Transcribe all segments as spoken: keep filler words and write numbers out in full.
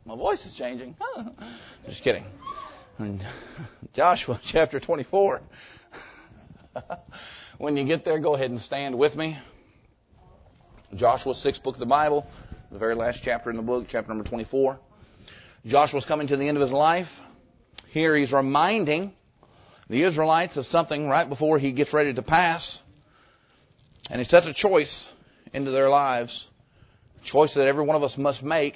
My voice is changing. Just kidding. Joshua chapter twenty-four. When you get there, go ahead and stand with me. Joshua, sixth book of the Bible, the very last chapter in the book, chapter number twenty-four. Joshua's coming to the end of his life. Here he's reminding the Israelites of something right before he gets ready to pass. And he sets a choice into their lives. A choice that every one of us must make.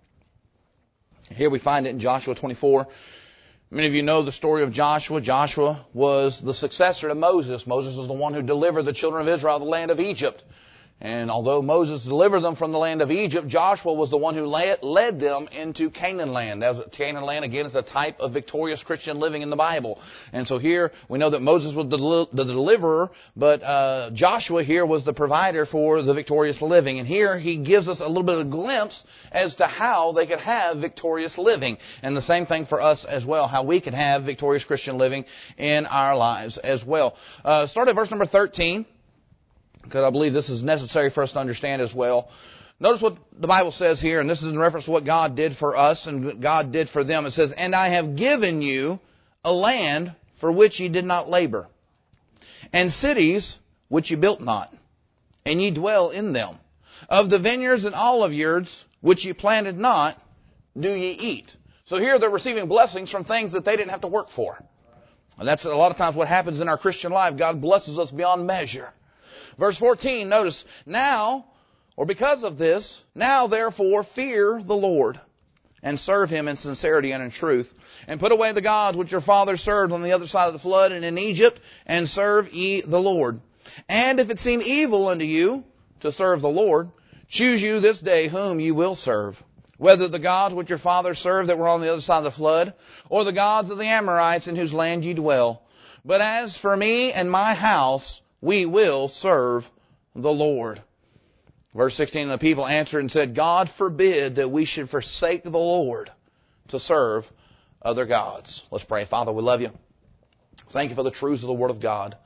Here we find it in Joshua twenty-four. Many of you know the story of Joshua. Joshua was the successor to Moses. Moses was the one who delivered the children of Israel out of the land of Egypt. And although Moses delivered them from the land of Egypt, Joshua was the one who led them into Canaan land. As Canaan land, again, is a type of victorious Christian living in the Bible. And so here we know that Moses was the, the deliverer, but uh, Joshua here was the provider for the victorious living. And here he gives us a little bit of a glimpse as to how they could have victorious living. And the same thing for us as well, how we can have victorious Christian living in our lives as well. Uh, start at verse number thirteen. Because I believe this is necessary for us to understand as well. Notice what the Bible says here, and this is in reference to what God did for us and what God did for them. It says, "And I have given you a land for which ye did not labor, and cities which ye built not, and ye dwell in them. Of the vineyards and oliveyards which ye planted not, do ye eat." So here they're receiving blessings from things that they didn't have to work for. And that's a lot of times what happens in our Christian life. God blesses us beyond measure. Verse fourteen, notice, "Now, or because of this, now therefore fear the Lord, and serve Him in sincerity and in truth, and put away the gods which your fathers served on the other side of the flood and in Egypt, and serve ye the Lord. And if it seem evil unto you to serve the Lord, choose you this day whom you will serve, whether the gods which your fathers served that were on the other side of the flood, or the gods of the Amorites in whose land ye dwell. But as for me and my house, we will serve the Lord." Verse sixteen, "The people answered and said, God forbid that we should forsake the Lord to serve other gods." Let's pray. Father, we love you. Thank you for the truths of the Word of God.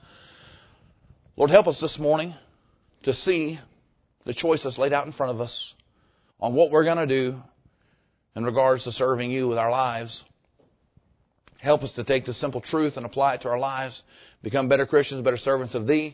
Lord, help us this morning to see the choices laid out in front of us on what we're going to do in regards to serving you with our lives. Help us to take the simple truth and apply it to our lives, become better Christians, better servants of Thee.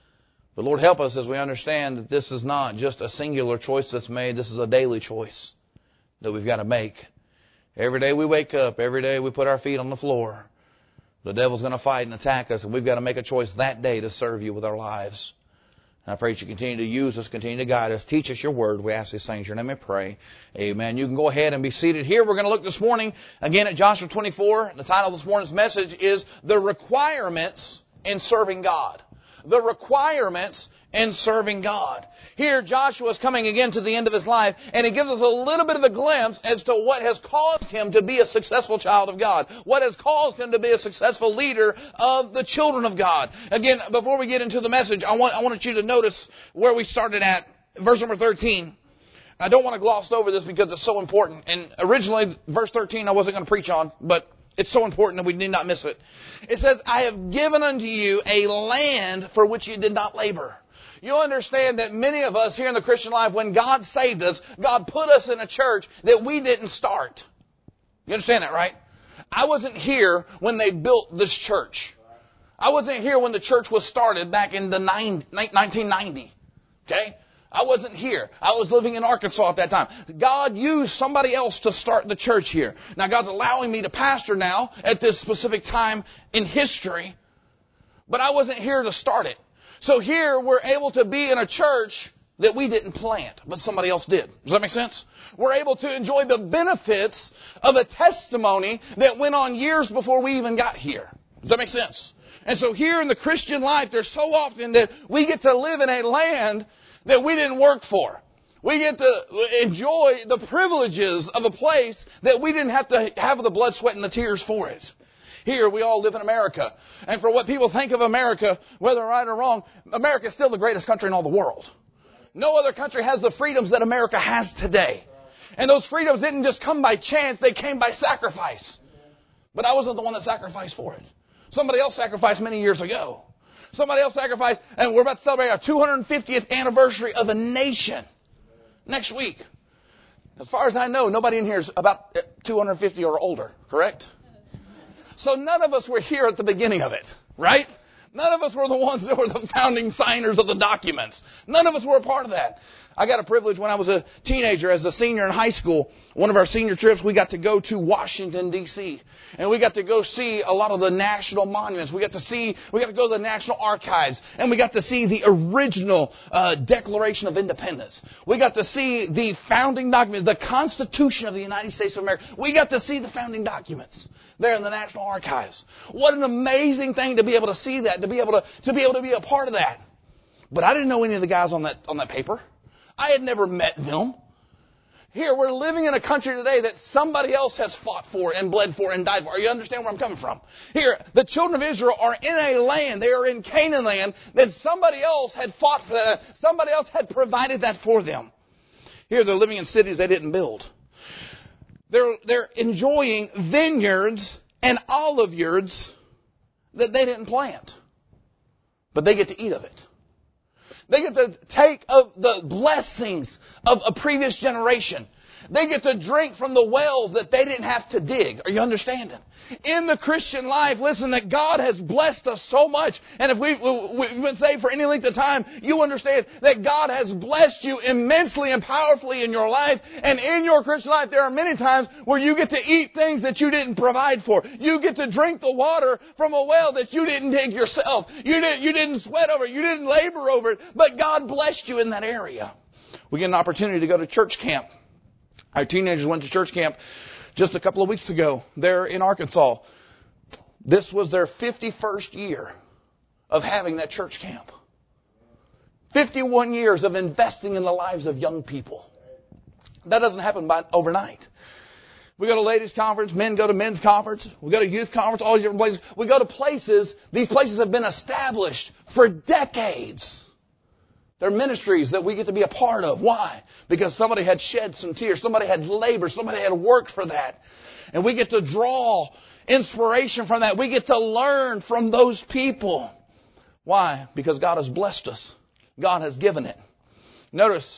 But Lord, help us as we understand that this is not just a singular choice that's made. This is a daily choice that we've got to make. Every day we wake up, every day we put our feet on the floor, the devil's going to fight and attack us, and we've got to make a choice that day to serve you with our lives. And I pray that you continue to use us, continue to guide us, teach us your word. We ask these things in your name, we pray. Amen. You can go ahead and be seated here. We're going to look this morning again at Joshua twenty-four. The title of this morning's message is The Requirements in Serving God. The requirements in serving God. Here Joshua is coming again to the end of his life, and he gives us a little bit of a glimpse as to what has caused him to be a successful child of God. What has caused him to be a successful leader of the children of God. Again, before we get into the message, I want, I want you to notice where we started at, verse number thirteen. I don't want to gloss over this because it's so important. And originally, verse thirteen I wasn't going to preach on, but it's so important that we need not miss it. It says, "I have given unto you a land for which you did not labor." You understand that many of us here in the Christian life, when God saved us, God put us in a church that we didn't start. You understand that, right? I wasn't here when they built this church. I wasn't here when the church was started back in the nineteen ninety. Okay? I wasn't here. I was living in Arkansas at that time. God used somebody else to start the church here. Now God's allowing me to pastor now at this specific time in history, but I wasn't here to start it. So here we're able to be in a church that we didn't plant, but somebody else did. Does that make sense? We're able to enjoy the benefits of a testimony that went on years before we even got here. Does that make sense? And so here in the Christian life, there's so often that we get to live in a land that we didn't work for. We get to enjoy the privileges of a place that we didn't have to have the blood, sweat, and the tears for it. Here, we all live in America. And for what people think of America, whether right or wrong, America is still the greatest country in all the world. No other country has the freedoms that America has today. And those freedoms didn't just come by chance, they came by sacrifice. But I wasn't the one that sacrificed for it. Somebody else sacrificed many years ago. Somebody else sacrificed, and we're about to celebrate our two hundred fiftieth anniversary of a nation next week. As far as I know, nobody in here is about two hundred fifty or older, correct? So none of us were here at the beginning of it, right? None of us were the ones that were the founding signers of the documents. None of us were a part of that. I got a privilege when I was a teenager as a senior in high school. One of our senior trips, we got to go to Washington, D C And we got to go see a lot of the national monuments. We got to see, we got to go to the National Archives. And we got to see the original uh, Declaration of Independence. We got to see the founding documents, the Constitution of the United States of America. We got to see the founding documents there in the National Archives. What an amazing thing to be able to see that, to be able to, to be able to be a part of that. But I didn't know any of the guys on that, on that paper. I had never met them. Here, we're living in a country today that somebody else has fought for and bled for and died for. You understand where I'm coming from? Here, the children of Israel are in a land, they are in Canaan land, that somebody else had fought for that. Somebody else had provided that for them. Here, they're living in cities they didn't build. They're, they're enjoying vineyards and olive yards that they didn't plant. But they get to eat of it. They get to take of the blessings of a previous generation. They get to drink from the wells that they didn't have to dig. Are you understanding? In the Christian life, listen, that God has blessed us so much. And if we, we, we've been saved for any length of time, you understand that God has blessed you immensely and powerfully in your life. And in your Christian life, there are many times where you get to eat things that you didn't provide for. You get to drink the water from a well that you didn't dig yourself. You didn't, you didn't sweat over it. You didn't labor over it. But God blessed you in that area. We get an opportunity to go to church camp. Our teenagers went to church camp just a couple of weeks ago there in Arkansas. This was their fifty-first year of having that church camp. fifty-one years of investing in the lives of young people. That doesn't happen by overnight. We go to ladies' conference, men go to men's conference, we go to youth conference, all these different places. We go to places, these places have been established for decades. They're ministries that we get to be a part of. Why? Because somebody had shed some tears. Somebody had labored. Somebody had worked for that. And we get to draw inspiration from that. We get to learn from those people. Why? Because God has blessed us. God has given it. Notice,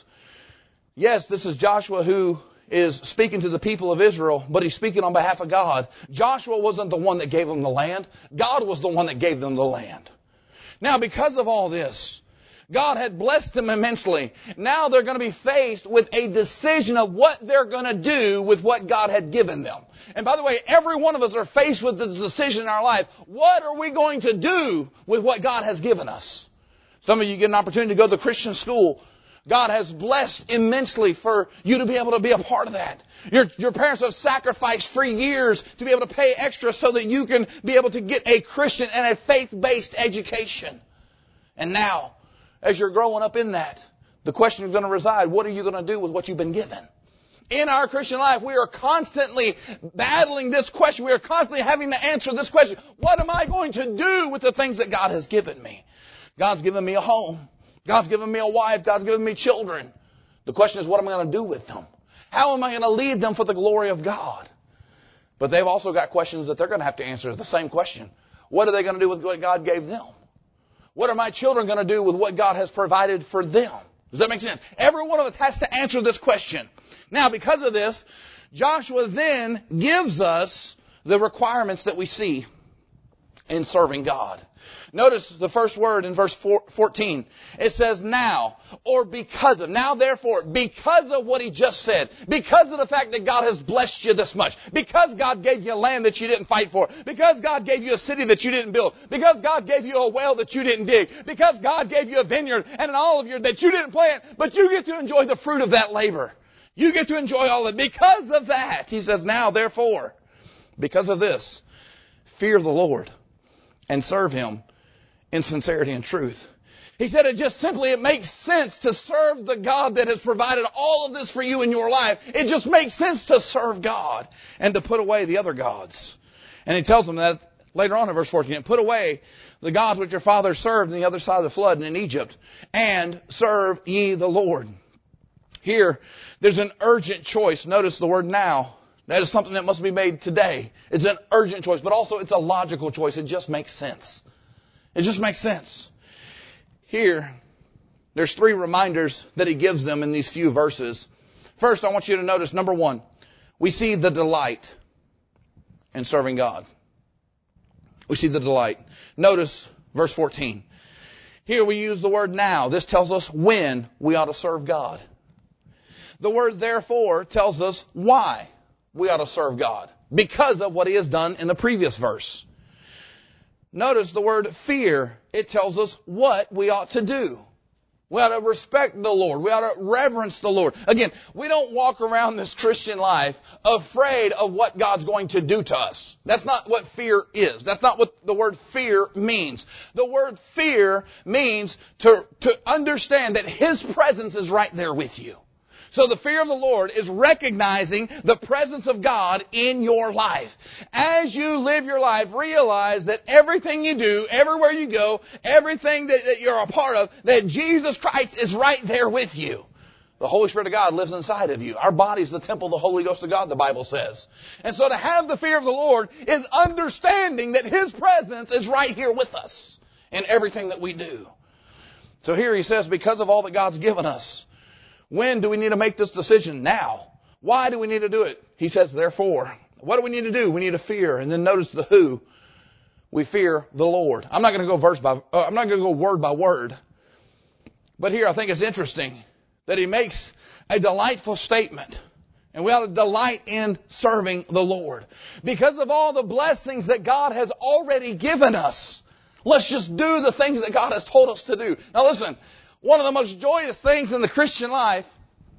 yes, this is Joshua who is speaking to the people of Israel, but he's speaking on behalf of God. Joshua wasn't the one that gave them the land. God was the one that gave them the land. Now, because of all this, God had blessed them immensely. Now they're going to be faced with a decision of what they're going to do with what God had given them. And by the way, every one of us are faced with this decision in our life. What are we going to do with what God has given us? Some of you get an opportunity to go to the Christian school. God has blessed immensely for you to be able to be a part of that. Your, your parents have sacrificed for years to be able to pay extra so that you can be able to get a Christian and a faith-based education. And now, as you're growing up in that, the question is going to reside, what are you going to do with what you've been given? In our Christian life, we are constantly battling this question. We are constantly having to answer this question. What am I going to do with the things that God has given me? God's given me a home. God's given me a wife. God's given me children. The question is, what am I going to do with them? How am I going to lead them for the glory of God? But they've also got questions that they're going to have to answer. The same question. What are they going to do with what God gave them? What are my children going to do with what God has provided for them? Does that make sense? Every one of us has to answer this question. Now, because of this, Joshua then gives us the requirements that we see in serving God. Notice the first word in verse fourteen. It says now, or because of. Now therefore, because of what he just said, because of the fact that God has blessed you this much, because God gave you land that you didn't fight for, because God gave you a city that you didn't build, because God gave you a well that you didn't dig, because God gave you a vineyard and an olive yard that you didn't plant, but you get to enjoy the fruit of that labor. You get to enjoy all of it. Because of that, he says, now therefore, because of this, fear the Lord and serve Him in sincerity and truth. He said it just simply, it makes sense to serve the God that has provided all of this for you in your life. It just makes sense to serve God and to put away the other gods. And he tells them that later on in verse fourteen, put away the gods which your fathers served on the other side of the flood and in Egypt, and serve ye the Lord. Here, there's an urgent choice. Notice the word now. That is something that must be made today. It's an urgent choice, but also it's a logical choice. It just makes sense. It just makes sense. Here, there's three reminders that he gives them in these few verses. First, I want you to notice, number one, we see the delight in serving God. We see the delight. Notice verse fourteen. Here we use the word now. This tells us when we ought to serve God. The word therefore tells us why we ought to serve God. Because of what He has done in the previous verse. Notice the word fear. It tells us what we ought to do. We ought to respect the Lord. We ought to reverence the Lord. Again, we don't walk around this Christian life afraid of what God's going to do to us. That's not what fear is. That's not what the word fear means. The word fear means to, to understand that His presence is right there with you. So the fear of the Lord is recognizing the presence of God in your life. As you live your life, realize that everything you do, everywhere you go, everything that, that you're a part of, that Jesus Christ is right there with you. The Holy Spirit of God lives inside of you. Our body is the temple of the Holy Ghost of God, the Bible says. And so to have the fear of the Lord is understanding that His presence is right here with us in everything that we do. So here He says, because of all that God's given us, when do we need to make this decision? Now. Why do we need to do it? He says, therefore. What do we need to do? We need to fear. And then notice the who. We fear the Lord. I'm not going to go verse by, uh, I'm not going to go word by word. But here I think it's interesting that He makes a delightful statement. And we ought to delight in serving the Lord. Because of all the blessings that God has already given us, let's just do the things that God has told us to do. Now listen. One of the most joyous things in the Christian life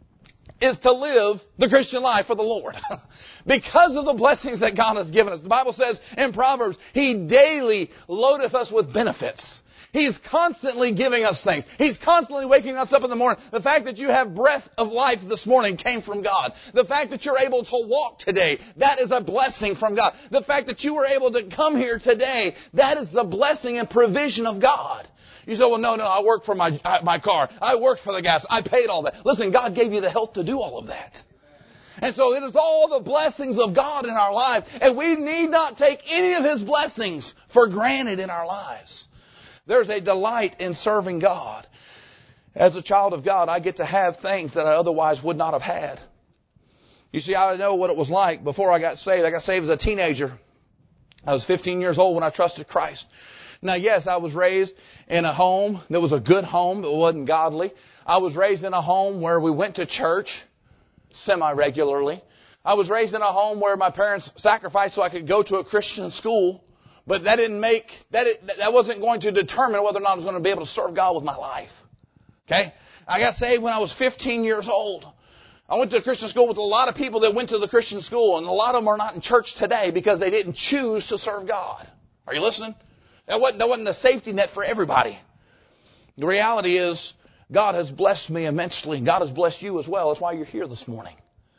is to live the Christian life for the Lord. Because of the blessings that God has given us. The Bible says in Proverbs, He daily loadeth us with benefits. He's constantly giving us things. He's constantly waking us up in the morning. The fact that you have breath of life this morning came from God. The fact that you're able to walk today, that is a blessing from God. The fact that you were able to come here today, that is the blessing and provision of God. You say, well, no, no, I work for my my car. I worked for the gas. I paid all that. Listen, God gave you the health to do all of that. And so it is all the blessings of God in our life. And we need not take any of His blessings for granted in our lives. There's a delight in serving God. As a child of God, I get to have things that I otherwise would not have had. You see, I know what it was like before I got saved. I got saved as a teenager. I was fifteen years old when I trusted Christ. Now, yes, I was raised in a home that was a good home. It wasn't godly. I was raised in a home where we went to church semi-regularly. I was raised in a home where my parents sacrificed so I could go to a Christian school. But that didn't make, that that wasn't going to determine whether or not I was going to be able to serve God with my life. Okay? I got saved when I was fifteen years old. I went to a Christian school with a lot of people that went to the Christian school, and a lot of them are not in church today because they didn't choose to serve God. Are you listening? That wasn't, that wasn't a safety net for everybody. The reality is, God has blessed me immensely. God has blessed you as well. That's why you're here this morning.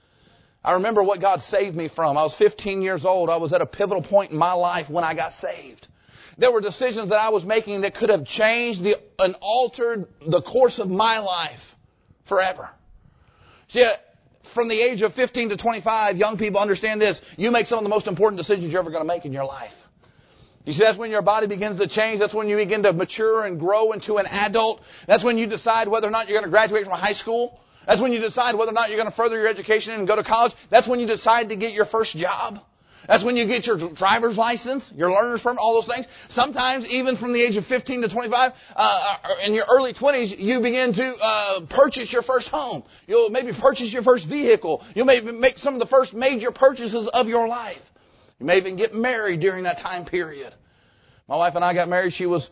I remember what God saved me from. I was fifteen years old. I was at a pivotal point in my life when I got saved. There were decisions that I was making that could have changed the, and altered the course of my life forever. See, from the age of fifteen to twenty-five, young people understand this. You make some of the most important decisions you're ever going to make in your life. You see, that's when your body begins to change. That's when you begin to mature and grow into an adult. That's when you decide whether or not you're going to graduate from high school. That's when you decide whether or not you're going to further your education and go to college. That's when you decide to get your first job. That's when you get your driver's license, your learner's permit, all those things. Sometimes, even from the age of fifteen to twenty-five, uh, in your early twenties, you begin to uh, purchase your first home. You'll maybe purchase your first vehicle. You'll maybe make some of the first major purchases of your life. You may even get married during that time period. My wife and I got married. She was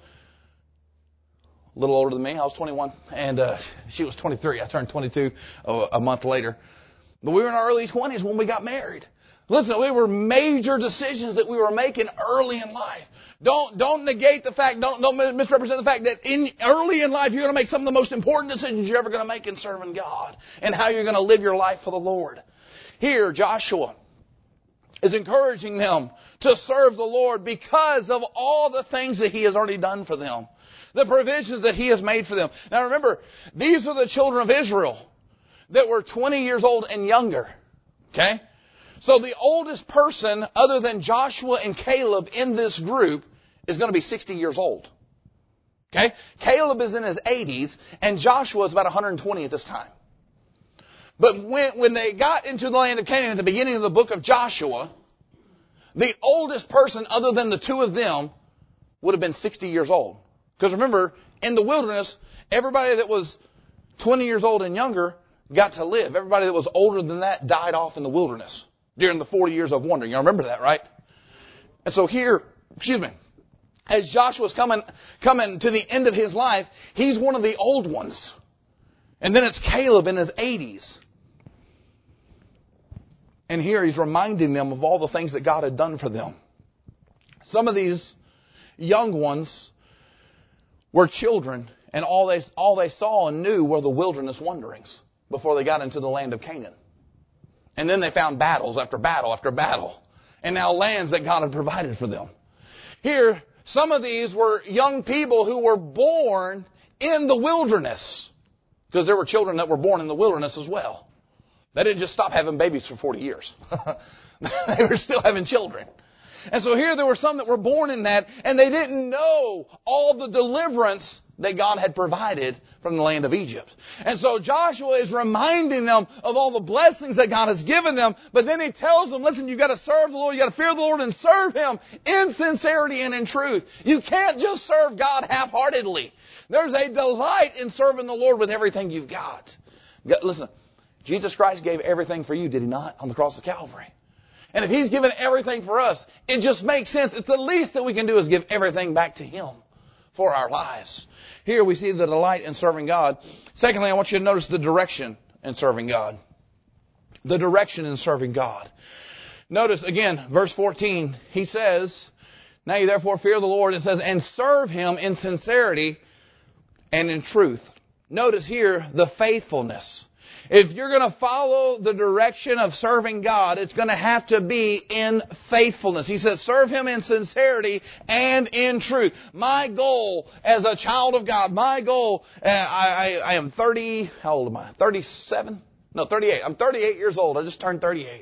a little older than me. I was twenty-one, and uh, she was twenty-three. I turned twenty-two a, a month later. But we were in our early twenties when we got married. Listen, we were major decisions that we were making early in life. Don't don't negate the fact, don't don't misrepresent the fact that in early in life you're going to make some of the most important decisions you're ever going to make in serving God and how you're going to live your life for the Lord. Here, Joshua is encouraging them to serve the Lord because of all the things that He has already done for them. The provisions that He has made for them. Now remember, these are the children of Israel that were twenty years old and younger. Okay? So the oldest person other than Joshua and Caleb in this group is going to be sixty years old. Okay? Caleb is in his eighties and Joshua is about one hundred twenty at this time. But when, when they got into the land of Canaan at the beginning of the book of Joshua, the oldest person other than the two of them would have been sixty years old. Because remember, in the wilderness, everybody that was twenty years old and younger got to live. Everybody that was older than that died off in the wilderness during the forty years of wandering. You remember that, right? And so here, excuse me, as Joshua's coming, coming to the end of his life, he's one of the old ones. And then it's Caleb in his eighties. And here he's reminding them of all the things that God had done for them. Some of these young ones were children, and all they, all they saw and knew were the wilderness wanderings before they got into the land of Canaan. And then they found battles after battle after battle, and now lands that God had provided for them. Here, some of these were young people who were born in the wilderness, because there were children that were born in the wilderness as well. They didn't just stop having babies for forty years. They were still having children. And so here there were some that were born in that, and they didn't know all the deliverance that God had provided from the land of Egypt. And so Joshua is reminding them of all the blessings that God has given them, but then he tells them, listen, you've got to serve the Lord, you've got to fear the Lord and serve Him in sincerity and in truth. You can't just serve God half-heartedly. There's a delight in serving the Lord with everything you've got. Listen, Jesus Christ gave everything for you, did He not, on the cross of Calvary? And if He's given everything for us, it just makes sense. It's the least that we can do is give everything back to Him for our lives. Here we see the delight in serving God. Secondly, I want you to notice the direction in serving God. The direction in serving God. Notice again, verse fourteen, he says, now you therefore fear the Lord, it says, and serve Him in sincerity and in truth. Notice here the faithfulness. If you're going to follow the direction of serving God, it's going to have to be in faithfulness. He says, serve Him in sincerity and in truth. My goal as a child of God, my goal, uh, I, I, I am thirty, how old am I? thirty-seven? No, thirty-eight. I'm thirty-eight years old. I just turned thirty-eight.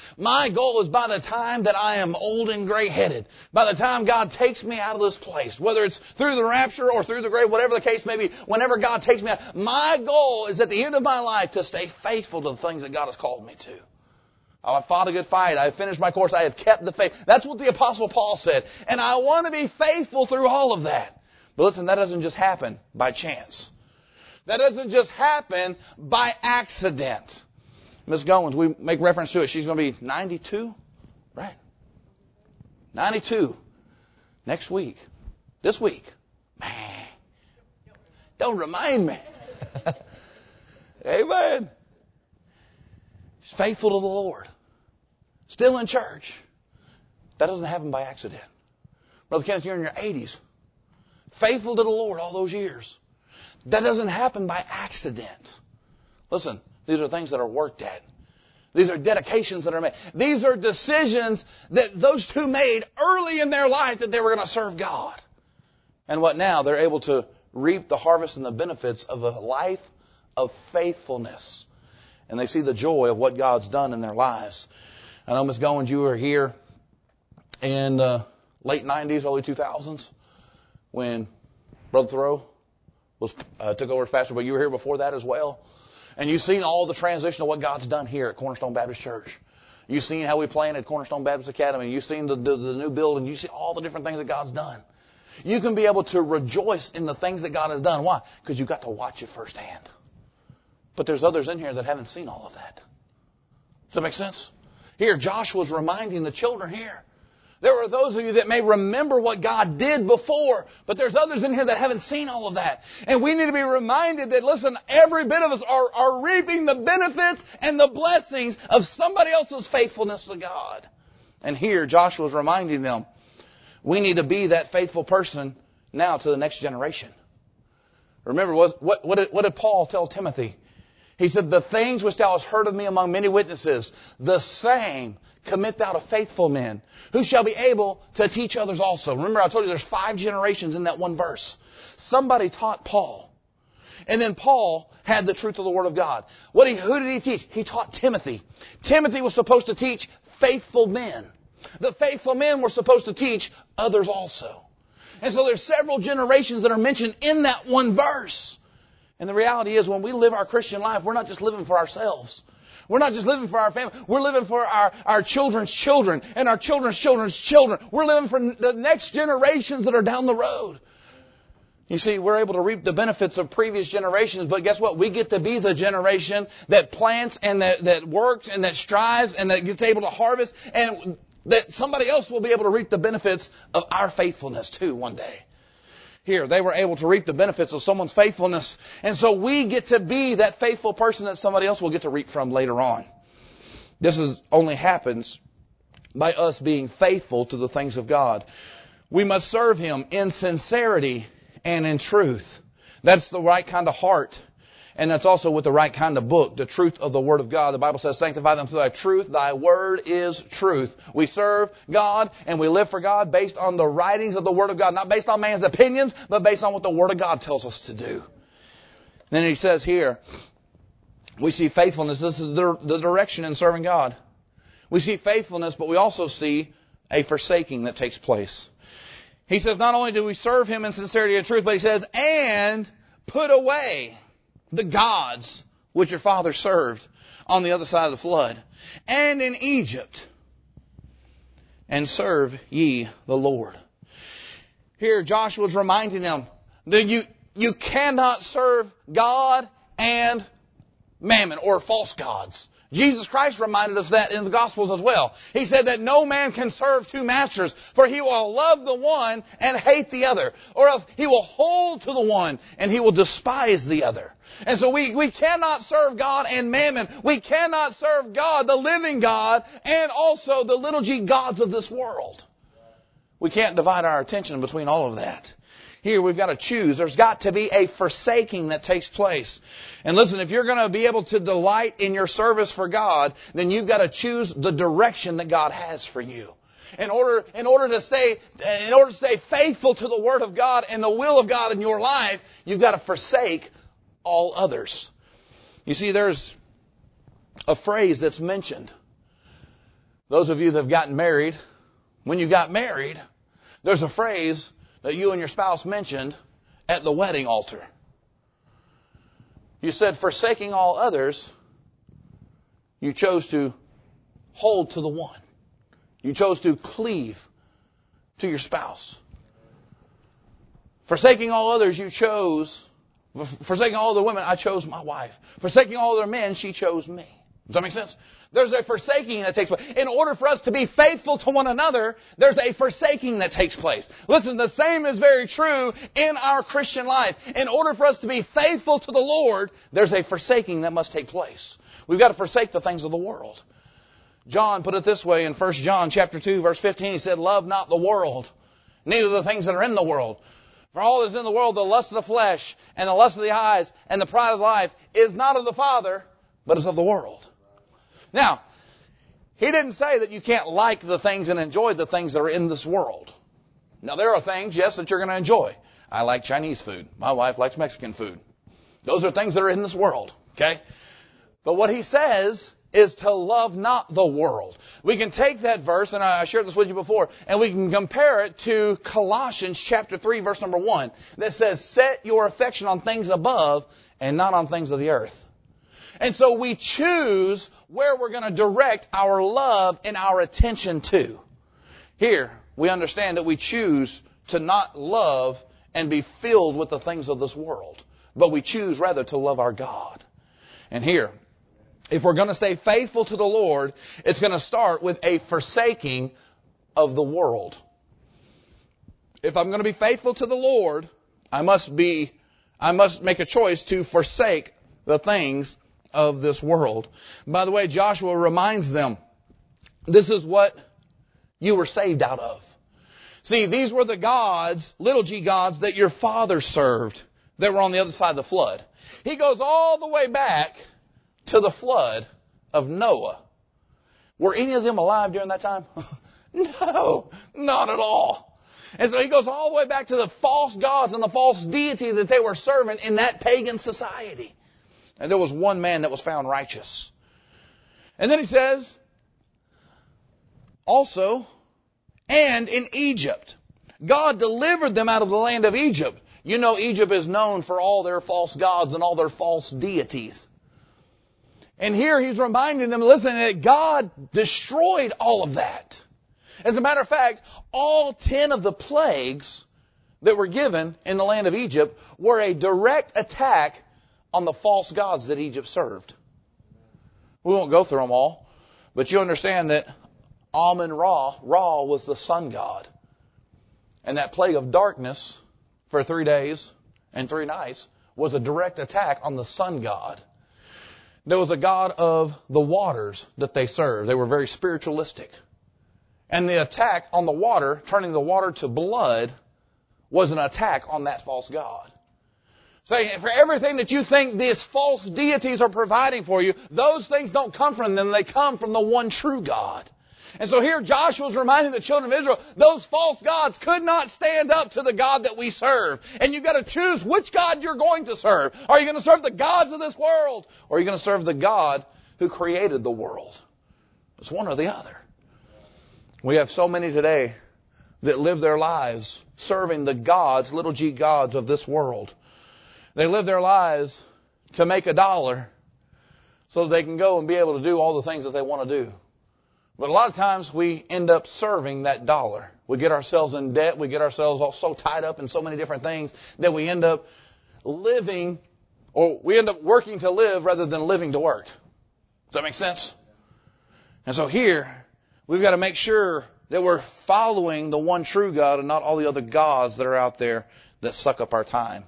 My goal is by the time that I am old and gray-headed, by the time God takes me out of this place, whether it's through the rapture or through the grave, whatever the case may be, whenever God takes me out, my goal is at the end of my life to stay faithful to the things that God has called me to. I fought a good fight. I have finished my course. I have kept the faith. That's what the Apostle Paul said. And I want to be faithful through all of that. But listen, that doesn't just happen by chance. That doesn't just happen by accident. Miss Goins, we make reference to it. She's going to be ninety-two, right? ninety-two. Next week. This week. Man. Don't remind me. Amen. She's faithful to the Lord. Still in church. That doesn't happen by accident. Brother Kenneth, you're in your eighties. Faithful to the Lord all those years. That doesn't happen by accident. Listen. These are things that are worked at. These are dedications that are made. These are decisions that those two made early in their life that they were going to serve God. And what now? They're able to reap the harvest and the benefits of a life of faithfulness. And they see the joy of what God's done in their lives. I know, Miss Goins, you were here in the late nineties, early two thousands when Brother Thoreau was, uh, took over as pastor, but you were here before that as well. And you've seen all the transition of what God's done here at Cornerstone Baptist Church. You've seen how we planted Cornerstone Baptist Academy. You've seen the, the, the new building. You see all the different things that God's done. You can be able to rejoice in the things that God has done. Why? Because you've got to watch it firsthand. But there's others in here that haven't seen all of that. Does that make sense? Here, Joshua's reminding the children here. There are those of you that may remember what God did before, but there's others in here that haven't seen all of that. And we need to be reminded that, listen, every bit of us are, are reaping the benefits and the blessings of somebody else's faithfulness to God. And here, Joshua's reminding them, we need to be that faithful person now to the next generation. Remember, what, what, what, did, what did Paul tell Timothy? He said, the things which thou hast heard of me among many witnesses, the same commit thou to faithful men, who shall be able to teach others also. Remember, I told you there's five generations in that one verse. Somebody taught Paul. And then Paul had the truth of the Word of God. What he, who did he teach? He taught Timothy. Timothy was supposed to teach faithful men. The faithful men were supposed to teach others also. And so there's several generations that are mentioned in that one verse. And the reality is when we live our Christian life, we're not just living for ourselves. We're not just living for our family. We're living for our, our children's children and our children's children's children. We're living for the next generations that are down the road. You see, we're able to reap the benefits of previous generations, but guess what? We get to be the generation that plants and that, that works and that strives and that gets able to harvest, and that somebody else will be able to reap the benefits of our faithfulness too one day. Here, they were able to reap the benefits of someone's faithfulness. And so we get to be that faithful person that somebody else will get to reap from later on. This is only happens by us being faithful to the things of God. We must serve Him in sincerity and in truth. That's the right kind of heart. And that's also with the right kind of book, the truth of the Word of God. The Bible says, sanctify them through thy truth. Thy Word is truth. We serve God and we live for God based on the writings of the Word of God. Not based on man's opinions, but based on what the Word of God tells us to do. And then he says here, we see faithfulness. This is the, the direction in serving God. We see faithfulness, but we also see a forsaking that takes place. He says, not only do we serve Him in sincerity and truth, but he says, and put away the gods which your father served on the other side of the flood, and in Egypt, and serve ye the Lord. Here Joshua's reminding them that you, you cannot serve God and mammon or false gods. Jesus Christ reminded us that in the Gospels as well. He said that no man can serve two masters, for he will love the one and hate the other, or else he will hold to the one and he will despise the other. And so we, we cannot serve God and mammon. We cannot serve God, the living God, and also the little g gods of this world. We can't divide our attention between all of that. Here we've got to choose. There's got to be a forsaking that takes place. And listen, if you're going to be able to delight in your service for God, then you've got to choose the direction that God has for you. In order, in order to stay, in order to stay faithful to the Word of God and the will of God in your life, you've got to forsake all others. You see, there's a phrase that's mentioned. Those of you that have gotten married, when you got married, there's a phrase that you and your spouse mentioned at the wedding altar. You said, forsaking all others, you chose to hold to the one. You chose to cleave to your spouse. Forsaking all others, you chose, forsaking all other women, I chose my wife. Forsaking all other men, she chose me. Does that make sense? There's a forsaking that takes place. In order for us to be faithful to one another, there's a forsaking that takes place. Listen, the same is very true in our Christian life. In order for us to be faithful to the Lord, there's a forsaking that must take place. We've got to forsake the things of the world. John put it this way in First John chapter two, verse fifteen. He said, love not the world, neither the things that are in the world. For all that is in the world, the lust of the flesh, and the lust of the eyes, and the pride of life, is not of the Father, but is of the world. Now, he didn't say that you can't like the things and enjoy the things that are in this world. Now, there are things, yes, that you're going to enjoy. I like Chinese food. My wife likes Mexican food. Those are things that are in this world, okay? But what he says is to love not the world. We can take that verse, and I shared this with you before, and we can compare it to Colossians chapter three, verse number one, that says, set your affection on things above and not on things of the earth. And so we choose where we're going to direct our love and our attention to. Here, we understand that we choose to not love and be filled with the things of this world, but we choose rather to love our God. And here, if we're going to stay faithful to the Lord, it's going to start with a forsaking of the world. If I'm going to be faithful to the Lord, I must be, I must make a choice to forsake the things of this world. By the way, Joshua reminds them, this is what you were saved out of. See, these were the gods, little g gods, that your father served that were on the other side of the flood. He goes all the way back to the flood of Noah. Were any of them alive during that time? No, not at all. And so he goes all the way back to the false gods and the false deity that they were serving in that pagan society. And there was one man that was found righteous. And then he says, also, and in Egypt. God delivered them out of the land of Egypt. You know, Egypt is known for all their false gods and all their false deities. And here he's reminding them, listen, that God destroyed all of that. As a matter of fact, all ten of the plagues that were given in the land of Egypt were a direct attack on the false gods that Egypt served. We won't go through them all, but you understand that Amun-Ra, Ra was the sun god. And that plague of darkness for three days and three nights was a direct attack on the sun god. There was a god of the waters that they served. They were very spiritualistic. And the attack on the water, turning the water to blood, was an attack on that false god. Saying, for everything that you think these false deities are providing for you, those things don't come from them. They come from the one true God. And so here Joshua's reminding the children of Israel, those false gods could not stand up to the God that we serve. And you've got to choose which God you're going to serve. Are you going to serve the gods of this world? Or are you going to serve the God who created the world? It's one or the other. We have so many today that live their lives serving the gods, little g gods of this world. They live their lives to make a dollar so that they can go and be able to do all the things that they want to do. But a lot of times we end up serving that dollar. We get ourselves in debt. We get ourselves all so tied up in so many different things that we end up living, or we end up working to live rather than living to work. Does that make sense? And so here, we've got to make sure that we're following the one true God and not all the other gods that are out there that suck up our time.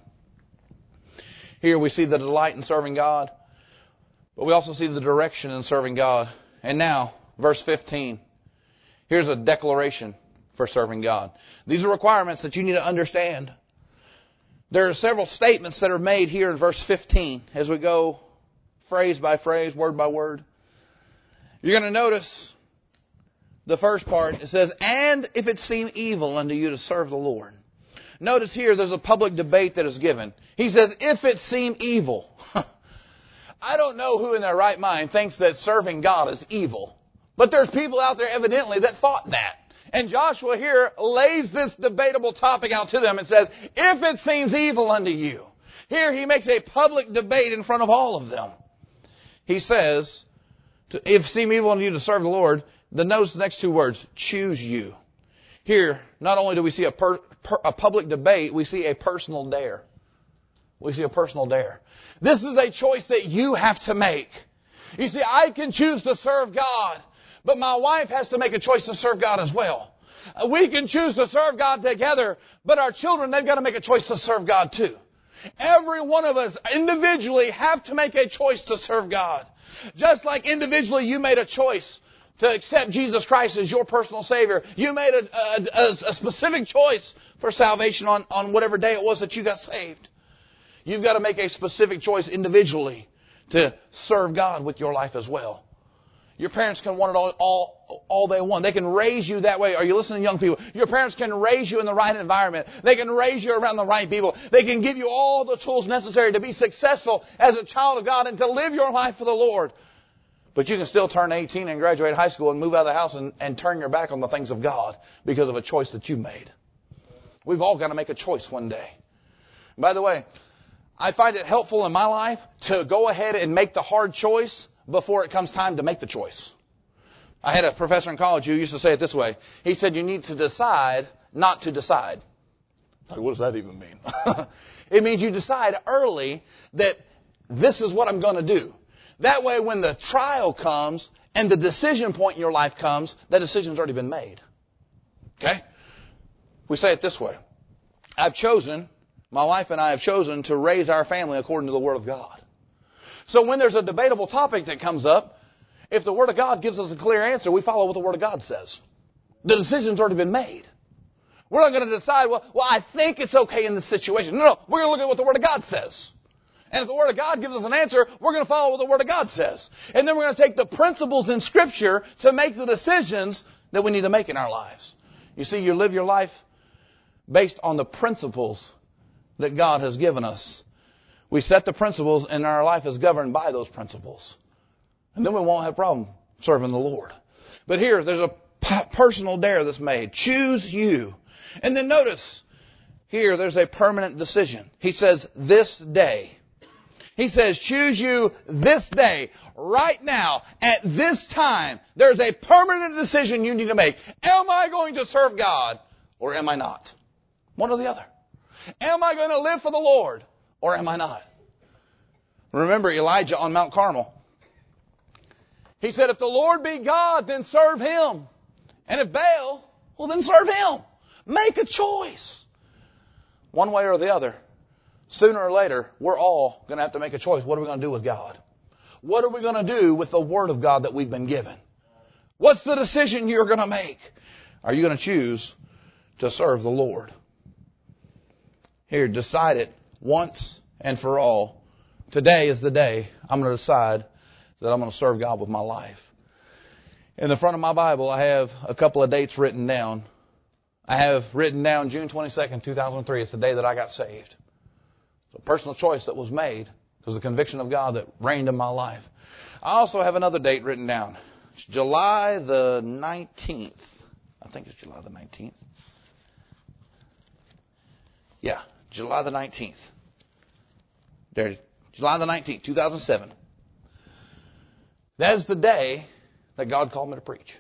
Here we see the delight in serving God, but we also see the direction in serving God. And now, verse fifteen. Here's a declaration for serving God. These are requirements that you need to understand. There are several statements that are made here in verse fifteen as we go phrase by phrase, word by word. You're going to notice the first part. It says, and if it seem evil unto you to serve the Lord. Notice here there's a public debate that is given. He says, if it seem evil. I don't know who in their right mind thinks that serving God is evil. But there's people out there evidently that thought that. And Joshua here lays this debatable topic out to them and says, if it seems evil unto you. Here he makes a public debate in front of all of them. He says, if it seem evil unto you to serve the Lord, then notice the next two words, choose you. Here, not only do we see a, per, per, a public debate, we see a personal dare. We see a personal dare. This is a choice that you have to make. You see, I can choose to serve God, but my wife has to make a choice to serve God as well. We can choose to serve God together, but our children, they've got to make a choice to serve God too. Every one of us individually have to make a choice to serve God. Just like individually you made a choice to accept Jesus Christ as your personal Savior. You made a, a, a specific choice for salvation on, on whatever day it was that you got saved. You've got to make a specific choice individually to serve God with your life as well. Your parents can want it all, all, all they want. They can raise you that way. Are you listening, young people? Your parents can raise you in the right environment. They can raise you around the right people. They can give you all the tools necessary to be successful as a child of God and to live your life for the Lord. But you can still turn eighteen and graduate high school and move out of the house and, and turn your back on the things of God because of a choice that you made. We've all got to make a choice one day. By the way, I find it helpful in my life to go ahead and make the hard choice before it comes time to make the choice. I had a professor in college who used to say it this way. He said, you need to decide not to decide. Like, what does that even mean? It means you decide early that this is what I'm going to do. That way, when the trial comes and the decision point in your life comes, that decision's already been made. Okay? We say it this way. I've chosen, my wife and I have chosen to raise our family according to the Word of God. So when there's a debatable topic that comes up, if the Word of God gives us a clear answer, we follow what the Word of God says. The decision's already been made. We're not going to decide, well, well, I think it's okay in this situation. No, no, we're going to look at what the Word of God says. And if the Word of God gives us an answer, we're going to follow what the Word of God says. And then we're going to take the principles in Scripture to make the decisions that we need to make in our lives. You see, you live your life based on the principles that God has given us. We set the principles and our life is governed by those principles. And then we won't have a problem serving the Lord. But here, there's a personal dare that's made. Choose you. And then notice, Here, there's a permanent decision. He says, this day. He says, choose you this day, right now, at this time. There's a permanent decision you need to make. Am I going to serve God or am I not? One or the other. Am I going to live for the Lord or am I not? Remember Elijah on Mount Carmel. He said, if the Lord be God, then serve Him. And if Baal, well, then serve him. Make a choice. One way or the other. Sooner or later, we're all going to have to make a choice. What are we going to do with God? What are we going to do with the Word of God that we've been given? What's the decision you're going to make? Are you going to choose to serve the Lord? Here, decide it once and for all. Today is the day I'm going to decide that I'm going to serve God with my life. In the front of my Bible, I have a couple of dates written down. I have written down June twenty-second, two thousand three. It's the day that I got saved. It's a personal choice that was made. It was the conviction of God that reigned in my life. I also have another date written down. It's July the nineteenth. I think it's July the nineteenth. Yeah, July the nineteenth. There, July the nineteenth, two thousand seven. That is the day that God called me to preach.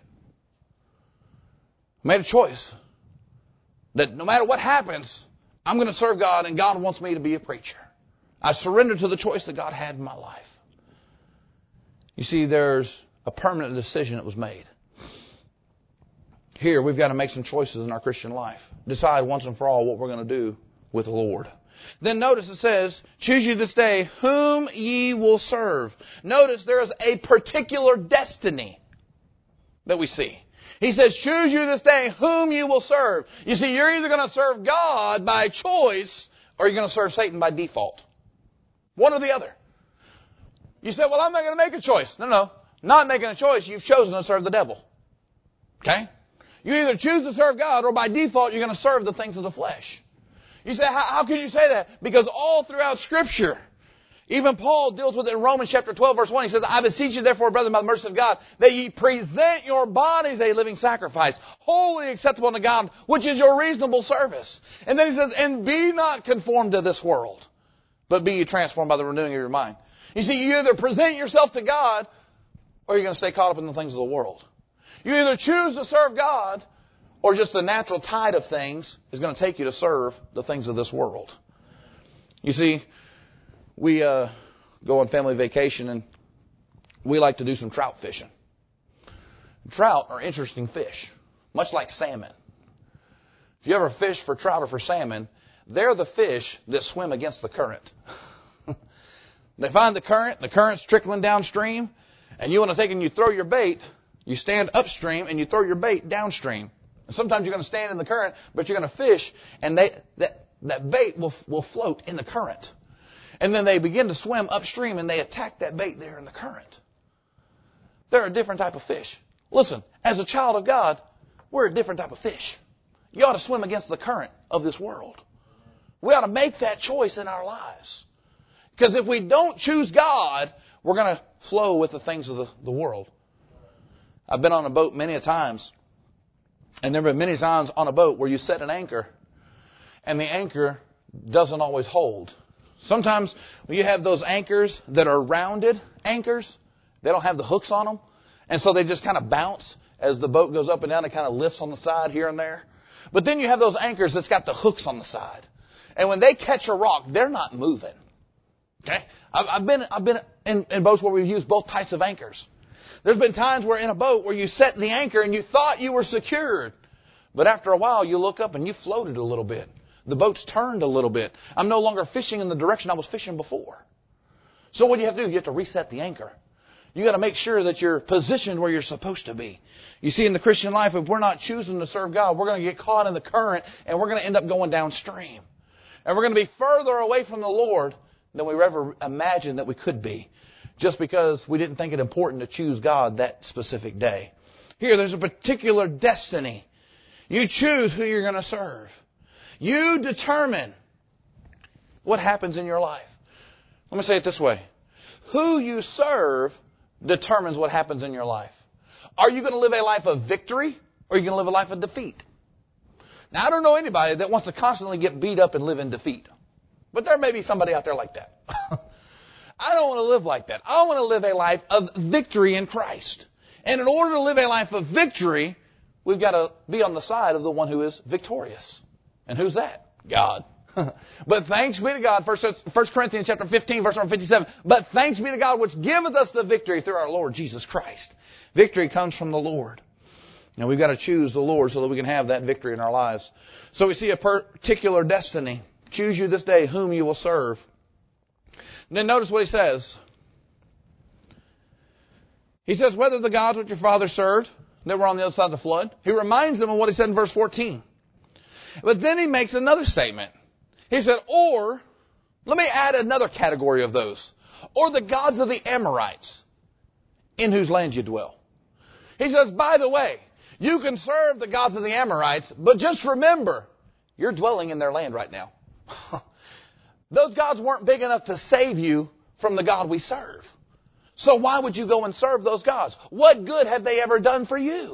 I made a choice that no matter what happens, I'm going to serve God and God wants me to be a preacher. I surrendered to the choice that God had in my life. You see, there's a permanent decision that was made. Here, we've got to make some choices in our Christian life. Decide once and for all what we're going to do with the Lord. Then notice it says, choose you this day whom ye will serve. Notice there is a particular destiny that we see. He says, choose you this day whom you will serve. You see, you're either going to serve God by choice or you're going to serve Satan by default. One or the other. You say, well, I'm not going to make a choice. No, no. Not making a choice, you've chosen to serve the devil. Okay? You either choose to serve God or by default you're going to serve the things of the flesh. You say, how, how can you say that? Because all throughout Scripture, even Paul deals with it in Romans chapter twelve, verse one. He says, I beseech you therefore, brethren, by the mercy of God, that ye present your bodies a living sacrifice, wholly acceptable unto God, which is your reasonable service. And then he says, and be not conformed to this world, but be ye transformed by the renewing of your mind. You see, you either present yourself to God, or you're going to stay caught up in the things of the world. You either choose to serve God, or just the natural tide of things is going to take you to serve the things of this world. You see, we uh, go on family vacation and we like to do some trout fishing. Trout are interesting fish, much like salmon. If you ever fish for trout or for salmon, they're the fish that swim against the current. They find the current, the current's trickling downstream, and you want to take and you throw your bait, you stand upstream and you throw your bait downstream. And sometimes you're going to stand in the current, but you're going to fish, and they, that, that bait will, will float in the current. And then they begin to swim upstream, and they attack that bait there in the current. They're a different type of fish. Listen, as a child of God, we're a different type of fish. You ought to swim against the current of this world. We ought to make that choice in our lives. Because if we don't choose God, we're going to flow with the things of the, the world. I've been on a boat many a times. And there have been many times on a boat where you set an anchor and the anchor doesn't always hold. Sometimes when you have those anchors that are rounded anchors, they don't have the hooks on them. And so they just kind of bounce as the boat goes up and down. It kind of lifts on the side here and there. But then you have those anchors that's got the hooks on the side. And when they catch a rock, they're not moving. Okay? I've been, I've been in, in boats where we've used both types of anchors. There's been times where in a boat where you set the anchor and you thought you were secured. But after a while, you look up and you floated a little bit. The boat's turned a little bit. I'm no longer fishing in the direction I was fishing before. So what do you have to do? You have to reset the anchor. You got to make sure that you're positioned where you're supposed to be. You see, in the Christian life, if we're not choosing to serve God, we're going to get caught in the current and we're going to end up going downstream. And we're going to be further away from the Lord than we ever imagined that we could be. Just because we didn't think it important to choose God that specific day. Here, there's a particular destiny. You choose who you're going to serve. You determine what happens in your life. Let me say it this way. Who you serve determines what happens in your life. Are you going to live a life of victory or are you going to live a life of defeat? Now, I don't know anybody that wants to constantly get beat up and live in defeat. But there may be somebody out there like that. I don't want to live like that. I want to live a life of victory in Christ. And in order to live a life of victory, we've got to be on the side of the one who is victorious. And who's that? God. But thanks be to God, First Corinthians chapter fifteen, verse number fifty-seven. But thanks be to God which giveth us the victory through our Lord Jesus Christ. Victory comes from the Lord. Now we've got to choose the Lord so that we can have that victory in our lives. So we see a particular destiny. Choose you this day whom you will serve. And then notice what he says. He says, whether the gods which your father served, that were on the other side of the flood. He reminds them of what he said in verse fourteen. But then he makes another statement. He said, or, let me add another category of those. Or the gods of the Amorites, in whose land you dwell. He says, by the way, you can serve the gods of the Amorites, but just remember, you're dwelling in their land right now. Those gods weren't big enough to save you from the God we serve. So why would you go and serve those gods? What good have they ever done for you?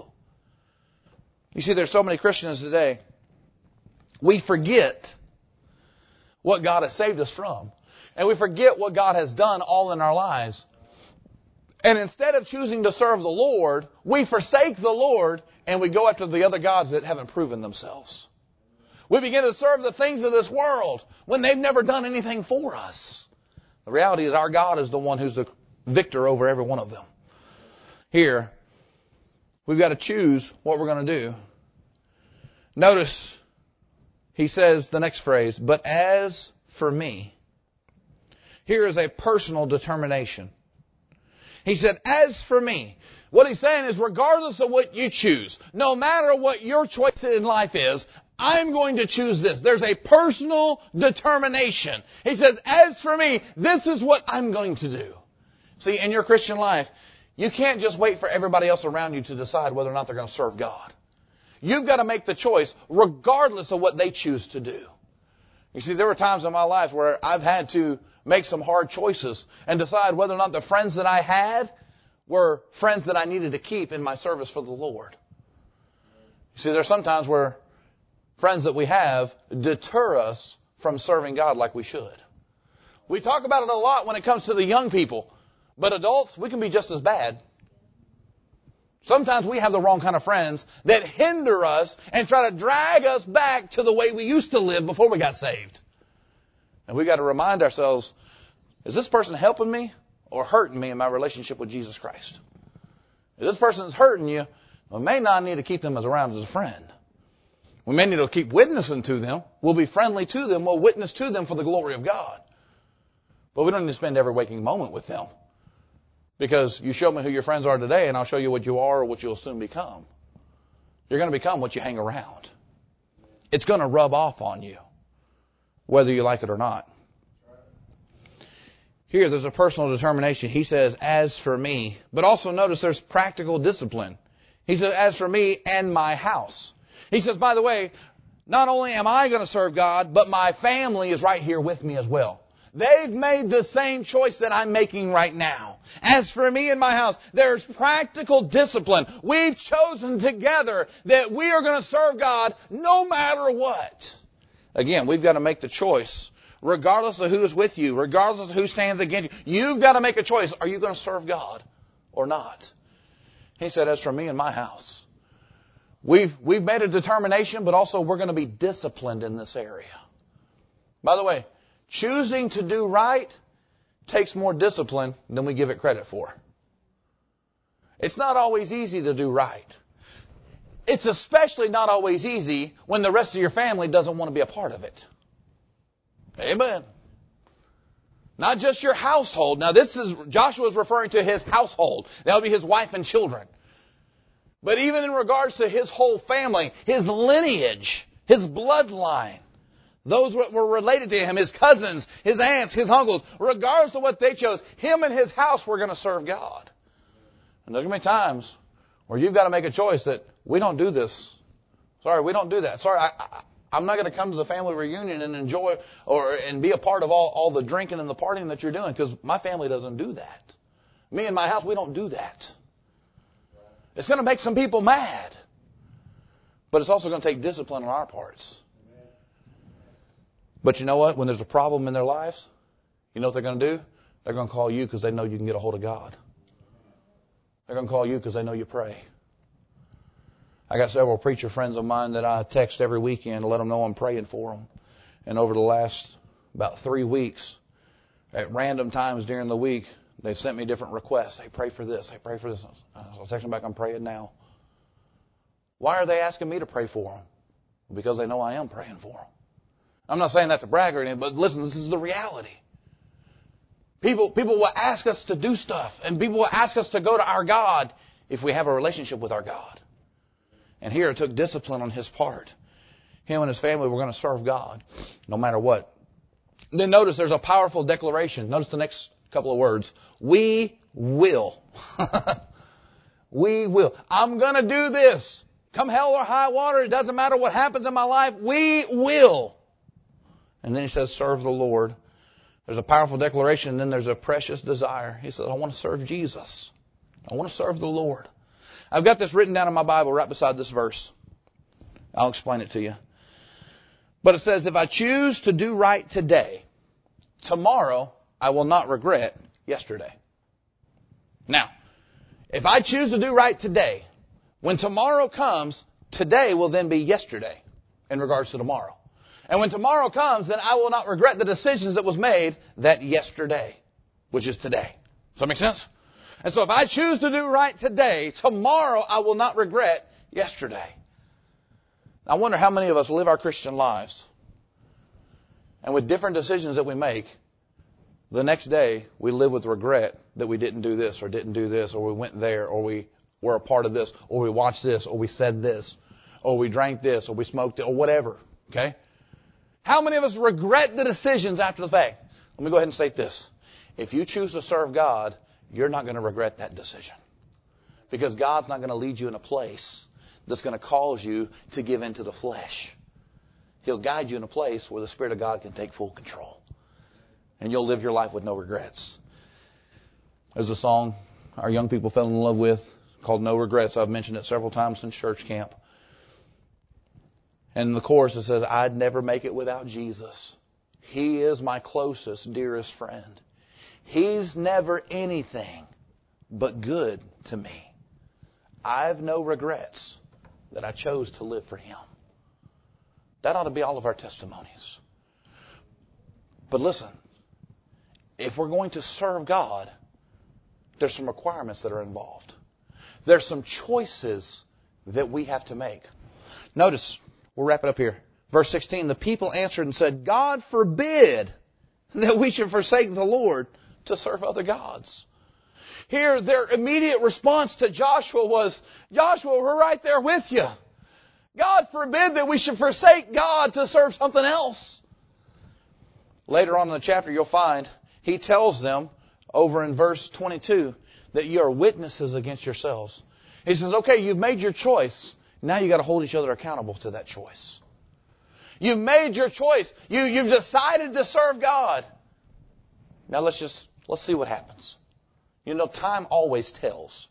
You see, there's so many Christians today, we forget what God has saved us from. And we forget what God has done all in our lives. And instead of choosing to serve the Lord, we forsake the Lord and we go after the other gods that haven't proven themselves. We begin to serve the things of this world when they've never done anything for us. The reality is our God is the one who's the victor over every one of them. Here, we've got to choose what we're going to do. Notice, he says the next phrase, but as for me, here is a personal determination. He said, as for me, what he's saying is regardless of what you choose, no matter what your choice in life is, I'm going to choose this. There's a personal determination. He says, as for me, this is what I'm going to do. See, in your Christian life, you can't just wait for everybody else around you to decide whether or not they're going to serve God. You've got to make the choice regardless of what they choose to do. You see, there were times in my life where I've had to make some hard choices and decide whether or not the friends that I had were friends that I needed to keep in my service for the Lord. You see, there's sometimes where friends that we have deter us from serving God like we should. We talk about it a lot when it comes to the young people, but adults, we can be just as bad. Sometimes we have the wrong kind of friends that hinder us and try to drag us back to the way we used to live before we got saved. And we've got to remind ourselves, is this person helping me or hurting me in my relationship with Jesus Christ? If this person is hurting you, we may not need to keep them as around as a friend. We may need to keep witnessing to them. We'll be friendly to them. We'll witness to them for the glory of God. But we don't need to spend every waking moment with them. Because you show me who your friends are today, and I'll show you what you are or what you'll soon become. You're going to become what you hang around. It's going to rub off on you, whether you like it or not. Here, there's a personal determination. He says, as for me. But also notice there's practical discipline. He says, as for me and my house. He says, by the way, not only am I going to serve God, but my family is right here with me as well. They've made the same choice that I'm making right now. As for me and my house, there's practical discipline. We've chosen together that we are going to serve God no matter what. Again, we've got to make the choice. Regardless of who is with you, regardless of who stands against you, you've got to make a choice. Are you going to serve God or not? He said, as for me and my house. We've, we've made a determination, but also we're going to be disciplined in this area. By the way, choosing to do right takes more discipline than we give it credit for. It's not always easy to do right. It's especially not always easy when the rest of your family doesn't want to be a part of it. Amen. Not just your household. Now this is, Joshua is referring to his household. That would be his wife and children. But even in regards to his whole family, his lineage, his bloodline, those that were related to him, his cousins, his aunts, his uncles, regardless of what they chose, him and his house were going to serve God. And there's going to be times where you've got to make a choice that we don't do this. Sorry, we don't do that. Sorry, I, I, I'm not going to come to the family reunion and enjoy or and be a part of all, all the drinking and the partying that you're doing because my family doesn't do that. Me and my house, we don't do that. It's going to make some people mad. But it's also going to take discipline on our parts. But you know what? When there's a problem in their lives, you know what they're going to do? They're going to call you because they know you can get a hold of God. They're going to call you because they know you pray. I got several preacher friends of mine that I text every weekend to let them know I'm praying for them. And over the last about three weeks, at random times during the week, they've sent me different requests. They pray for this. They pray for this. I'll text them back, I'm praying now. Why are they asking me to pray for them? Because they know I am praying for them. I'm not saying that to brag or anything, but listen, this is the reality. People, people will ask us to do stuff, and people will ask us to go to our God if we have a relationship with our God. And here it took discipline on his part. Him and his family were going to serve God no matter what. Then notice there's a powerful declaration. Notice the next couple of words. We will. We will. I'm going to do this. Come hell or high water, it doesn't matter what happens in my life. We will. And then he says, serve the Lord. There's a powerful declaration, and then there's a precious desire. He says, I want to serve Jesus. I want to serve the Lord. I've got this written down in my Bible right beside this verse. I'll explain it to you. But it says, if I choose to do right today, tomorrow I will not regret yesterday. Now, if I choose to do right today, when tomorrow comes, today will then be yesterday in regards to tomorrow. And when tomorrow comes, then I will not regret the decisions that was made that yesterday, which is today. Does that make sense? And so if I choose to do right today, tomorrow I will not regret yesterday. I wonder how many of us live our Christian lives, and with different decisions that we make, the next day we live with regret that we didn't do this or didn't do this or we went there or we were a part of this or we watched this or we said this or we drank this or we smoked it or whatever. Okay? How many of us regret the decisions after the fact? Let me go ahead and state this. If you choose to serve God, you're not going to regret that decision. Because God's not going to lead you in a place that's going to cause you to give in to the flesh. He'll guide you in a place where the Spirit of God can take full control. And you'll live your life with no regrets. There's a song our young people fell in love with called No Regrets. I've mentioned it several times since church camp. And in the chorus it says, I'd never make it without Jesus. He is my closest, dearest friend. He's never anything but good to me. I've no regrets that I chose to live for Him. That ought to be all of our testimonies. But listen, if we're going to serve God, there's some requirements that are involved. There's some choices that we have to make. Notice, we'll wrap it up here. Verse sixteen, the people answered and said, God forbid that we should forsake the Lord to serve other gods. Here, their immediate response to Joshua was, Joshua, we're right there with you. God forbid that we should forsake God to serve something else. Later on in the chapter, you'll find he tells them over in verse twenty-two that you are witnesses against yourselves. He says, okay, you've made your choice. Now you've got to hold each other accountable to that choice. You've made your choice. You, you've decided to serve God. Now let's just, let's see what happens. You know, time always tells.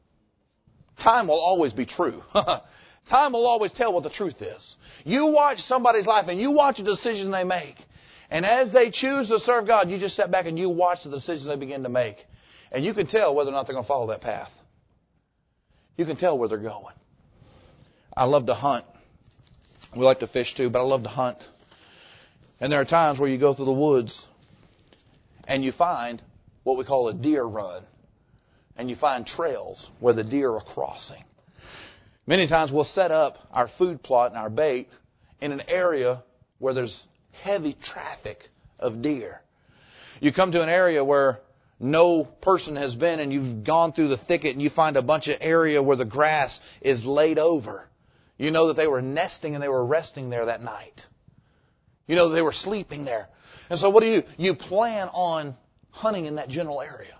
Time will always be true. Time will always tell what the truth is. You watch somebody's life and you watch the decisions they make. And as they choose to serve God, you just step back and you watch the decisions they begin to make. And you can tell whether or not they're going to follow that path. You can tell where they're going. I love to hunt. We like to fish too, but I love to hunt. And there are times where you go through the woods and you find what we call a deer run. And you find trails where the deer are crossing. Many times we'll set up our food plot and our bait in an area where there's heavy traffic of deer. You come to an area where no person has been and you've gone through the thicket and you find a bunch of area where the grass is laid over. You know that they were nesting and they were resting there that night. You know that they were sleeping there. And so what do you do? You plan on hunting in that general area.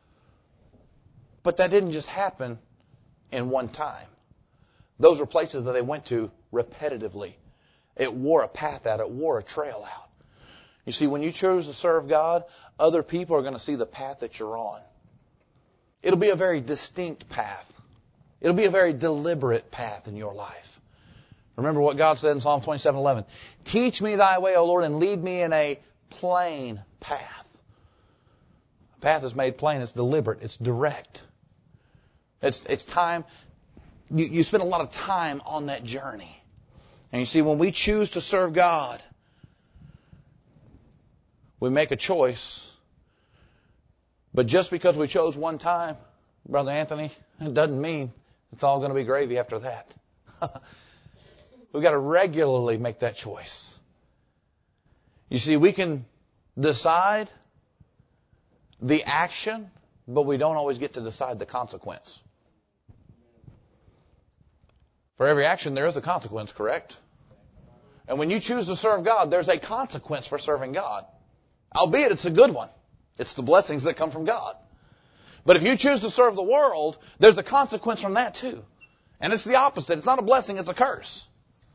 But that didn't just happen in one time. Those were places that they went to repetitively. It wore a path out. It wore a trail out. You see, when you choose to serve God, other people are going to see the path that you're on. It'll be a very distinct path. It'll be a very deliberate path in your life. Remember what God said in Psalm twenty-seven eleven. Teach me thy way, O Lord, and lead me in a plain path. A path is made plain. It's deliberate. It's direct. It's, it's time. You, you spend a lot of time on that journey. And you see, when we choose to serve God, we make a choice. But just because we chose one time, Brother Anthony, it doesn't mean it's all going to be gravy after that. We've got to regularly make that choice. You see, we can decide the action, but we don't always get to decide the consequence. For every action, there is a consequence, correct? And when you choose to serve God, there's a consequence for serving God. Albeit it's a good one. It's the blessings that come from God. But if you choose to serve the world, there's a consequence from that too. And it's the opposite. It's not a blessing, it's a curse.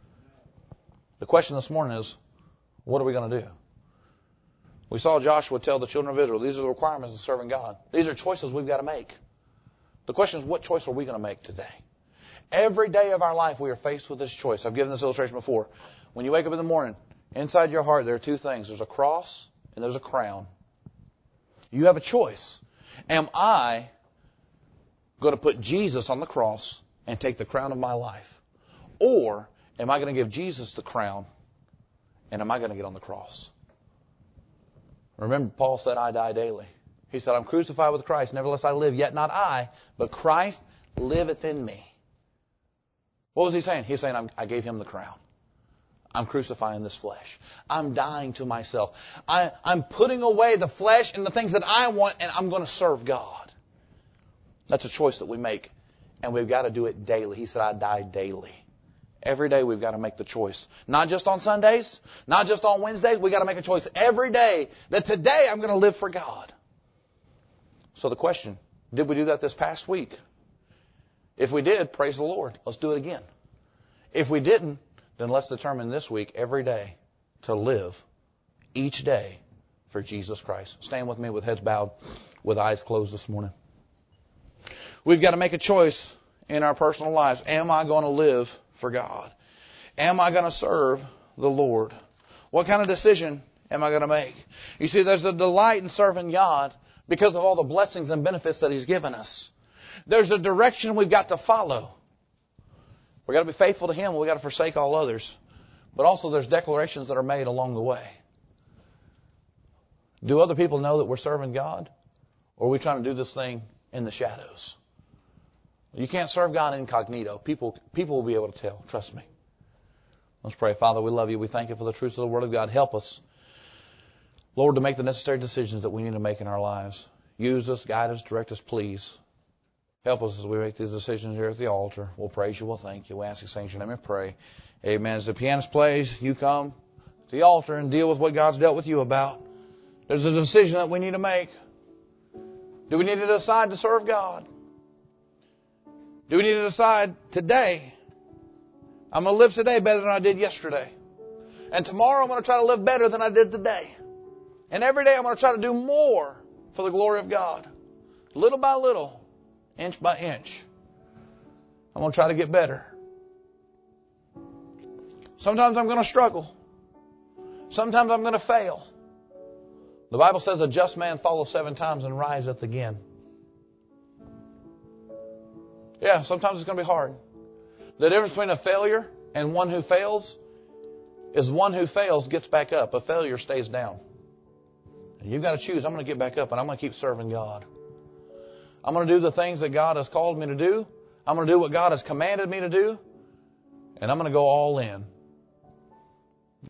The question this morning is, what are we going to do? We saw Joshua tell the children of Israel, these are the requirements of serving God. These are choices we've got to make. The question is, what choice are we going to make today? Every day of our life, we are faced with this choice. I've given this illustration before. When you wake up in the morning, inside your heart, there are two things. There's a cross and there's a crown. You have a choice. Am I going to put Jesus on the cross and take the crown of my life? Or am I going to give Jesus the crown and am I going to get on the cross? Remember, Paul said, I die daily. He said, I'm crucified with Christ. Nevertheless, I live, yet not I, but Christ liveth in me. What was he saying? He's saying, I'm, I gave him the crown. I'm crucifying this flesh. I'm dying to myself. I, I'm putting away the flesh and the things that I want, and I'm going to serve God. That's a choice that we make, and we've got to do it daily. He said, I die daily. Every day we've got to make the choice. Not just on Sundays, not just on Wednesdays. We've got to make a choice every day that today I'm going to live for God. So the question, did we do that this past week? If we did, praise the Lord. Let's do it again. If we didn't, then let's determine this week, every day, to live each day for Jesus Christ. Stand with me with heads bowed, with eyes closed this morning. We've got to make a choice in our personal lives. Am I going to live for God? Am I going to serve the Lord? What kind of decision am I going to make? You see, there's a delight in serving God because of all the blessings and benefits that He's given us. There's a direction we've got to follow. We've got to be faithful to Him. We've got to forsake all others. But also there's declarations that are made along the way. Do other people know that we're serving God? Or are we trying to do this thing in the shadows? You can't serve God incognito. People, people will be able to tell. Trust me. Let's pray. Father, we love You. We thank You for the truth of the Word of God. Help us, Lord, to make the necessary decisions that we need to make in our lives. Use us, guide us, direct us, please. Help us as we make these decisions here at the altar. We'll praise You. We'll thank You. We ask These things in Your name and pray. Amen. As the pianist plays, you come to the altar and deal with what God's dealt with you about. There's a decision that we need to make. Do we need to decide to serve God? Do we need to decide today, I'm going to live today better than I did yesterday. And tomorrow I'm going to try to live better than I did today. And every day I'm going to try to do more for the glory of God. Little by little. Inch by inch. I'm going to try to get better. Sometimes I'm going to struggle. Sometimes I'm going to fail. The Bible says a just man falleth seven times and riseth again. Yeah, sometimes it's going to be hard. The difference between a failure and one who fails is one who fails gets back up. A failure stays down. And you've got to choose. I'm going to get back up and I'm going to keep serving God. I'm going to do the things that God has called me to do. I'm going to do what God has commanded me to do. And I'm going to go all in